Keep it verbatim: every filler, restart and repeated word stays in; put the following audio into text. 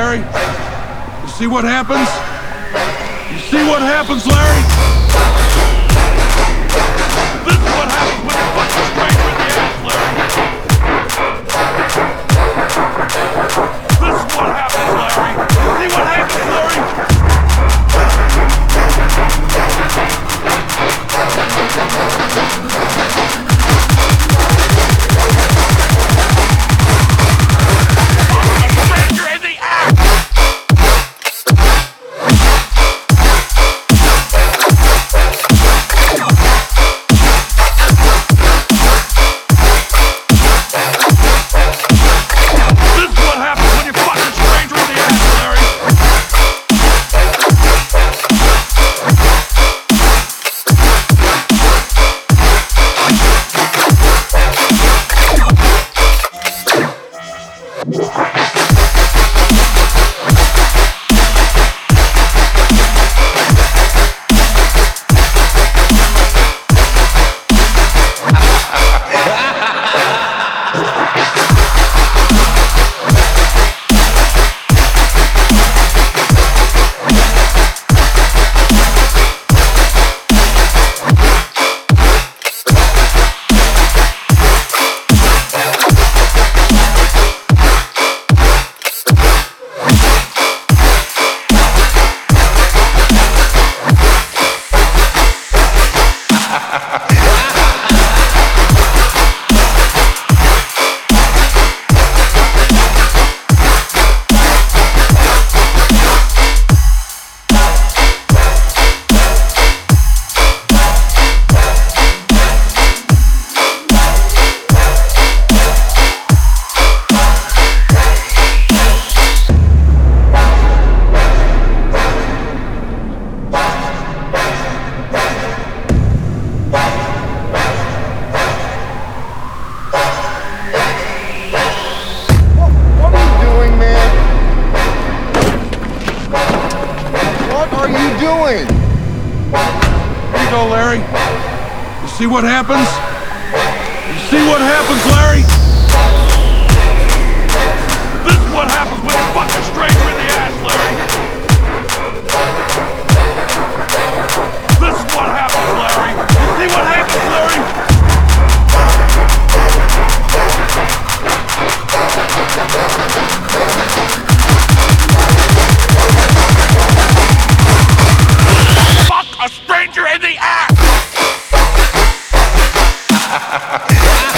Larry? You see what happens? You see what happens, Larry? This is what happens when you punch a stranger in the ass, Larry. This is what happens, Larry. See what happens, Larry? Doing? Here you go, Larry. You see what happens? You see what happens, Larry? This is what happens when you punch a stranger in the ass, Larry. This is what happens, Larry. You see what happens, Larry? A stranger in the ass!